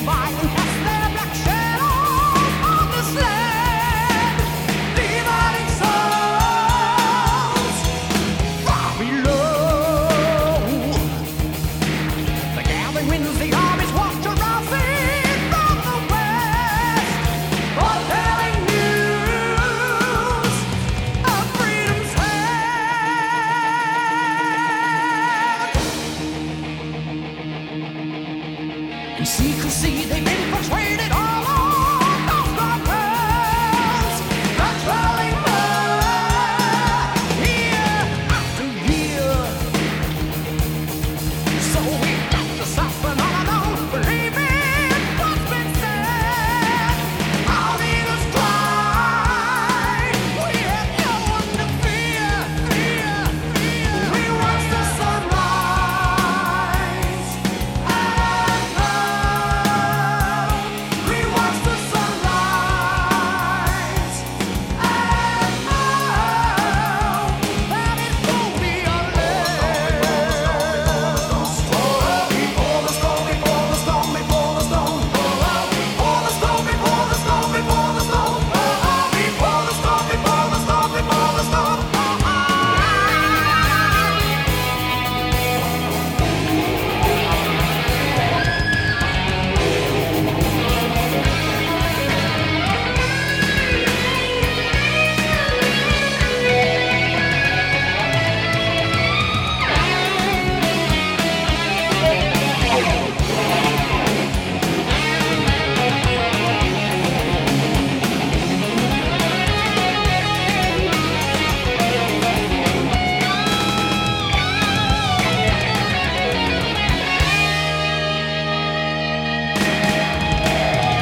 Secrecy, they've been persuaded all along. Those darkness, that's rolling by year after year. So we got to soften all alone, believing what's been said. Our leaders cry, we have no one to fear. We watch the sunrise.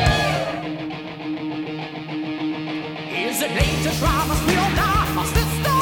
Is it late to drive us? We all die, my sister.